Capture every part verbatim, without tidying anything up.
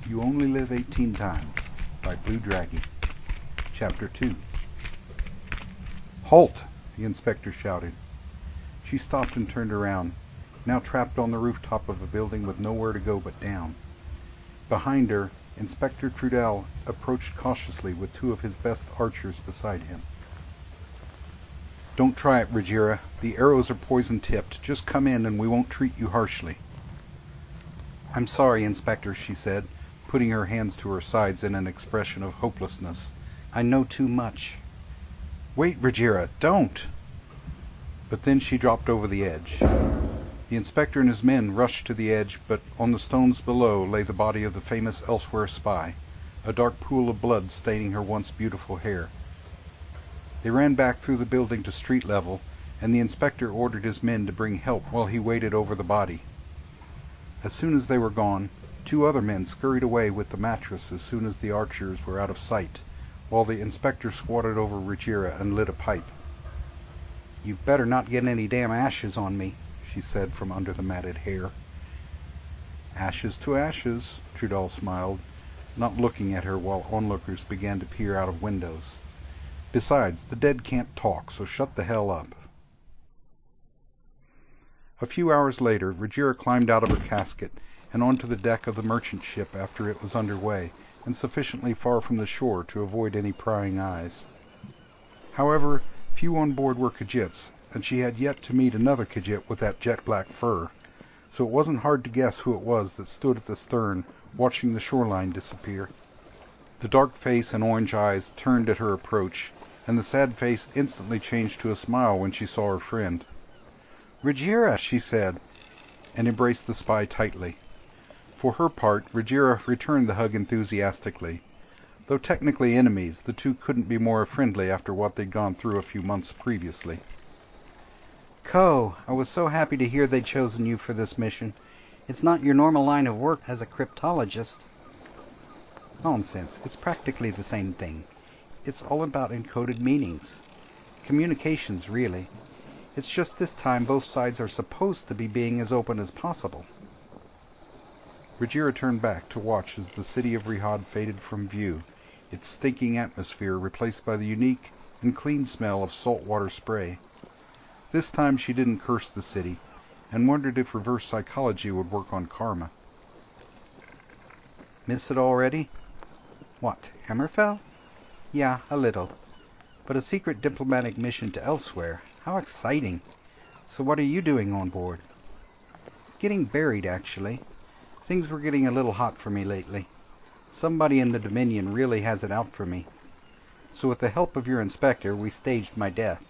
You Only Live Eighteen Times by Blue Dragon. Chapter two. Halt! The inspector shouted. She stopped and turned around, now trapped on the rooftop of a building with nowhere to go but down. Behind her, Inspector Trudel approached cautiously with two of his best archers beside him. Don't try it, Ruggiera. The arrows are poison-tipped. Just come in and we won't treat you harshly. I'm sorry, Inspector, she said, putting her hands to her sides in an expression of hopelessness. I know too much. Wait, Ruggiera, don't! But then she dropped over the edge. The inspector and his men rushed to the edge, but on the stones below lay the body of the famous Elsewhere spy, a dark pool of blood staining her once beautiful hair. They ran back through the building to street level, and the inspector ordered his men to bring help while he waited over the body. As soon as they were gone, two other men scurried away with the mattress as soon as the archers were out of sight, while the inspector squatted over Ruggiera and lit a pipe. "You'd better not get any damn ashes on me," she said from under the matted hair. Ashes to ashes, Trudel smiled, not looking at her while onlookers began to peer out of windows. Besides, the dead can't talk, so shut the hell up. A few hours later, Ruggiera climbed out of her casket and onto the deck of the merchant ship after it was under way and sufficiently far from the shore to avoid any prying eyes. However, few on board were Khajiits, and she had yet to meet another Khajiit with that jet-black fur, so it wasn't hard to guess who it was that stood at the stern watching the shoreline disappear. The dark face and orange eyes turned at her approach, and the sad face instantly changed to a smile when she saw her friend. "Ruggiera," she said, and embraced the spy tightly. For her part, Ruggiera returned the hug enthusiastically. Though technically enemies, the two couldn't be more friendly after what they'd gone through a few months previously. Ko, I was so happy to hear they'd chosen you for this mission. It's not your normal line of work as a cryptologist. Nonsense, it's practically the same thing. It's all about encoded meanings. Communications, really. It's just this time both sides are supposed to be being as open as possible. Ruggiera turned back to watch as the city of Rihad faded from view, its stinking atmosphere replaced by the unique and clean smell of saltwater spray. This time she didn't curse the city, and wondered if reverse psychology would work on karma. Miss it already? What, Hammerfell? Yeah, a little. But a secret diplomatic mission to Elsewhere. How exciting. So what are you doing on board? Getting buried, actually. Things were getting a little hot for me lately. Somebody in the Dominion really has it out for me. So with the help of your inspector, we staged my death.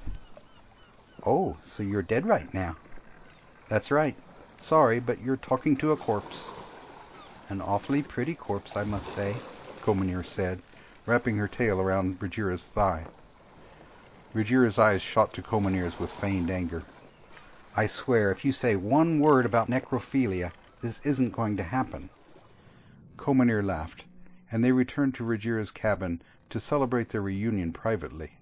Oh, so you're dead right now? That's right. Sorry, but you're talking to a corpse. An awfully pretty corpse, I must say, Komanir said, wrapping her tail around Ruggiera's thigh. Ruggiera's eyes shot to Komanir's with feigned anger. I swear, if you say one word about necrophilia, this isn't going to happen. Komanir laughed, and they returned to Ruggiera's cabin to celebrate their reunion privately.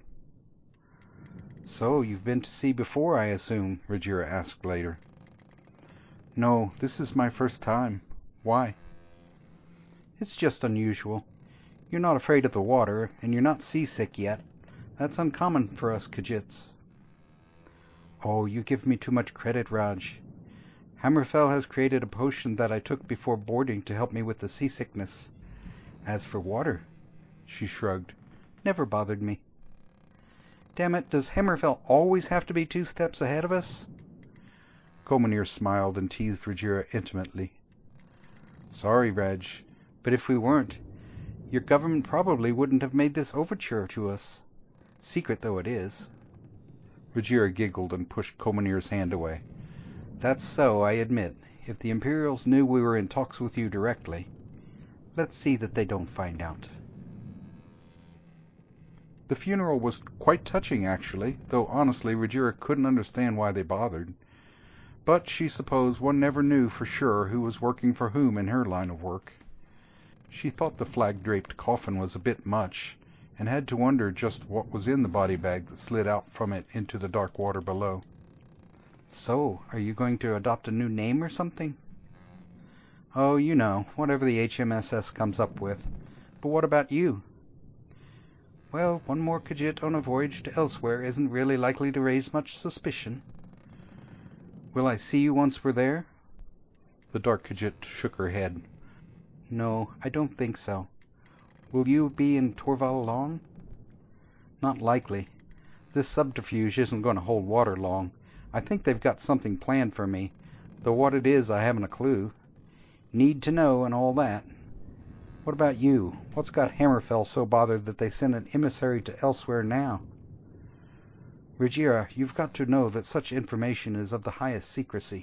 So, you've been to sea before, I assume? Ruggiera asked later. No, this is my first time. Why? It's just unusual. You're not afraid of the water, and you're not seasick yet. That's uncommon for us Khajiits. Oh, you give me too much credit, Raj. Hammerfell has created a potion that I took before boarding to help me with the seasickness. As for water, she shrugged, never bothered me. Damn it, does Hammerfell always have to be two steps ahead of us? Komanir smiled and teased Ruggiera intimately. Sorry, Reg, but if we weren't, your government probably wouldn't have made this overture to us. Secret though it is. Ruggiera giggled and pushed Komanir's hand away. That's so, I admit, if the Imperials knew we were in talks with you directly. Let's see that they don't find out. The funeral was quite touching, actually, though honestly Ruggiera couldn't understand why they bothered. But she supposed one never knew for sure who was working for whom in her line of work. She thought the flag-draped coffin was a bit much, and had to wonder just what was in the body bag that slid out from it into the dark water below. So, are you going to adopt a new name or something? Oh, you know, whatever the H M S S comes up with. But what about you? Well, one more Khajiit on a voyage to elsewhere isn't really likely to raise much suspicion. Will I see you once we're there? The dark Khajiit shook her head. No, I don't think so. Will you be in Torval long? Not likely. This subterfuge isn't going to hold water long. I think they've got something planned for me, though what it is I haven't a clue. Need to know and all that. What about you? What's got Hammerfell so bothered that they send an emissary to elsewhere now? Rhaegira, you've got to know that such information is of the highest secrecy.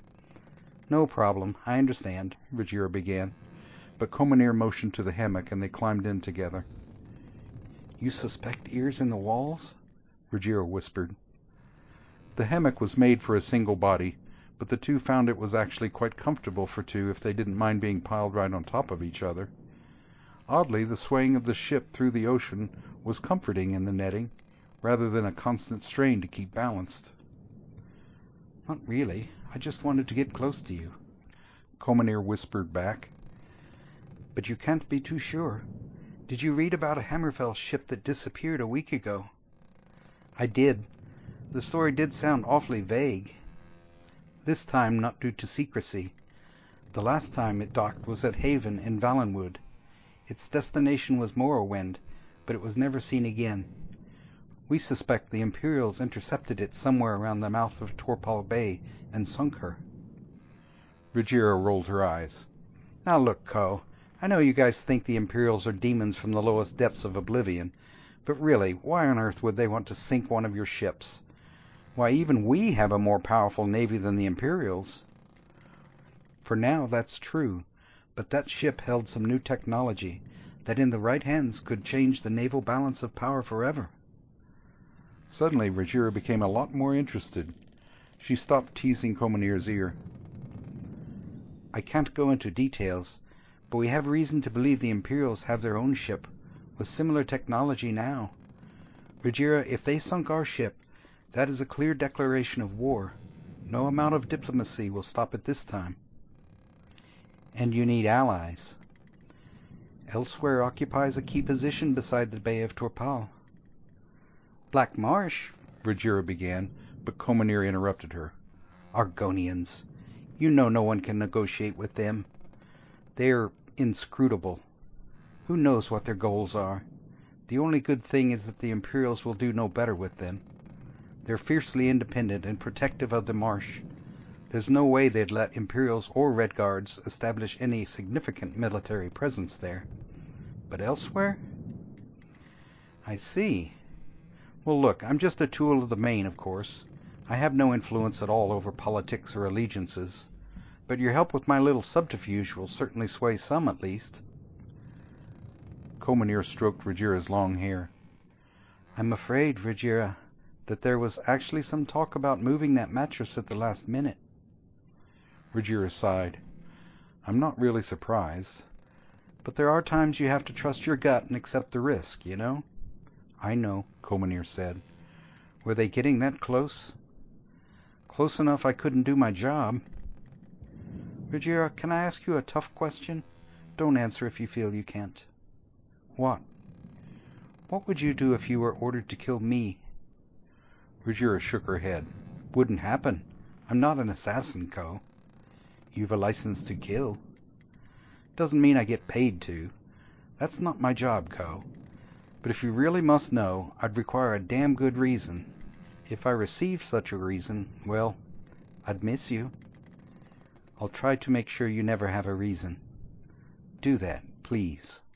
No problem. I understand, Rhaegira began, but Commanir motioned to the hammock and they climbed in together. You suspect ears in the walls? Rhaegira whispered. The hammock was made for a single body, but the two found it was actually quite comfortable for two if they didn't mind being piled right on top of each other. Oddly, the swaying of the ship through the ocean was comforting in the netting, rather than a constant strain to keep balanced. Not really. I just wanted to get close to you, Commanir whispered back. But you can't be too sure. Did you read about a Hammerfell ship that disappeared a week ago? I did. The story did sound awfully vague. This time not due to secrecy. The last time it docked was at Haven in Valenwood. Its destination was Morrowind, but it was never seen again. We suspect the Imperials intercepted it somewhere around the mouth of Torpal Bay and sunk her. Rhaegira rolled her eyes. Now look, Co, I know you guys think the Imperials are demons from the lowest depths of oblivion, but really, why on earth would they want to sink one of your ships? Why, even we have a more powerful navy than the Imperials. For now, that's true, but that ship held some new technology that in the right hands could change the naval balance of power forever. Suddenly, Rhaegira became a lot more interested. She stopped teasing Commanir's ear. I can't go into details, but we have reason to believe the Imperials have their own ship with similar technology now. Rhaegira, if they sunk our ship, that is a clear declaration of war. No amount of diplomacy will stop it this time. And you need allies. Elsewhere occupies a key position beside the Bay of Torpal. Black Marsh, Rhaegira began, but Commanir interrupted her. Argonians. You know no one can negotiate with them. They're inscrutable. Who knows what their goals are? The only good thing is that the Imperials will do no better with them. They're fiercely independent and protective of the marsh. There's no way they'd let Imperials or Red Guards establish any significant military presence there. But elsewhere? I see. Well, look, I'm just a tool of the Main, of course. I have no influence at all over politics or allegiances. But your help with my little subterfuge will certainly sway some, at least. Commanir stroked Rhaegira's long hair. I'm afraid, Rhaegira, that there was actually some talk about moving that mattress at the last minute. Rhaegira sighed. I'm not really surprised. But there are times you have to trust your gut and accept the risk, you know? I know, Commanir said. Were they getting that close? Close enough I couldn't do my job. Rhaegira, can I ask you a tough question? Don't answer if you feel you can't. What? What would you do if you were ordered to kill me? Rhaegira shook her head. Wouldn't happen. I'm not an assassin, Co. You've a license to kill. Doesn't mean I get paid to. That's not my job, Co. But if you really must know, I'd require a damn good reason. If I received such a reason, well, I'd miss you. I'll try to make sure you never have a reason. Do that, please.